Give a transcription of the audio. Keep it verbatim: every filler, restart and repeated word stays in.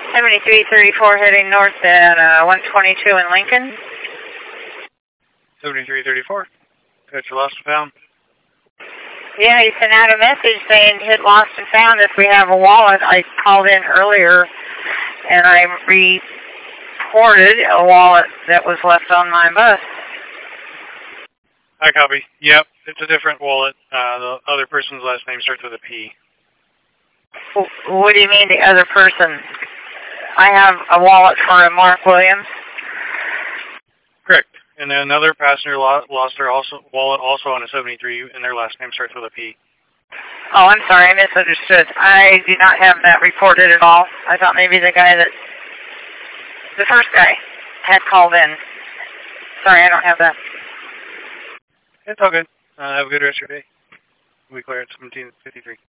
seventy-three thirty-four heading north at uh, one twenty-two in Lincoln. seventy-three thirty-four. Got your lost and found. Yeah, he sent out a message saying hit lost and found if we have a wallet. I called in earlier and I reported a wallet that was left on my bus. I copy. Yep, it's a different wallet. Uh, the other person's last name starts with a P. What do you mean the other person? I have a wallet for a Mark Williams. Correct. And then another passenger lost their also, wallet also on a seventy-three, and their last name starts with a P. Oh, I'm sorry, I misunderstood. I do not have that reported at all. I thought maybe the guy that, the first guy, had called in. Sorry, I don't have that. It's all good. Uh, have a good rest of your day. We clear at seventeen fifty-three.